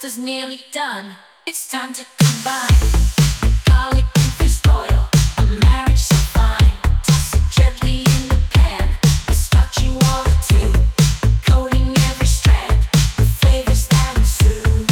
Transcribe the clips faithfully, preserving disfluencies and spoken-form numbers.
pasta's nearly done. It's time to combine garlic and fish oil, a marriage so fine. Toss it gently in the pan, starching water too, coating every strand with flavors that ensue.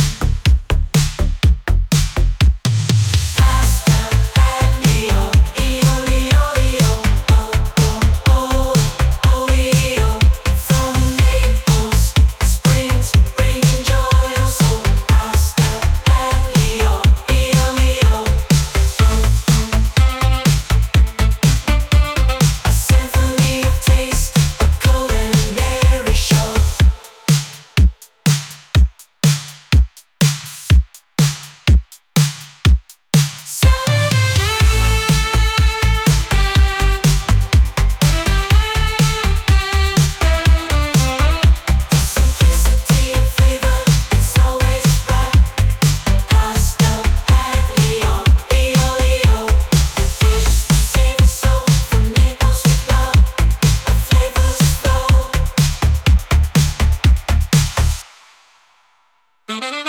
Pasta aglio, io, io, io, oh, oh, oh, oh, io. From Naples, Springs, bringing joy, oh, so pasta aglio, io, io. A symphony of taste, a culinary show. Simplicity and flavor, it's always right. Pasta aglio, io, io. Fish sing so from Naples with love, a flavors flow.